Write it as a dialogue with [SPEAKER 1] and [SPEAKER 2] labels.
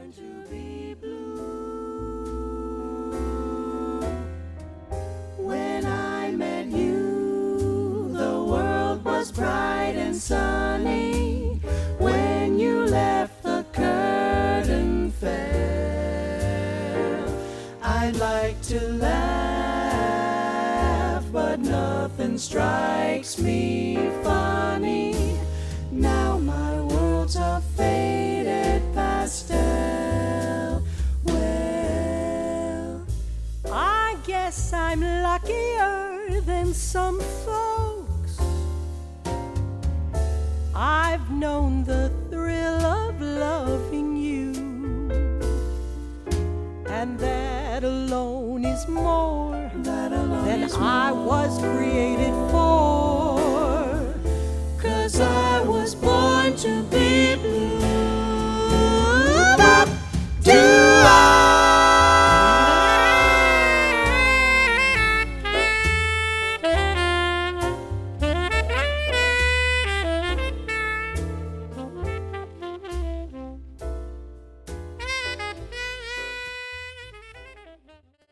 [SPEAKER 1] to be blue. When I met you, the world was bright and sunny. When you left, the curtain fell. I'd like to laugh, but nothing strikes me funny. Now my world's a faded pastel. Well, I guess I'm luckier than some folks. I've known the thrill of loving you, and that alone is more than I was created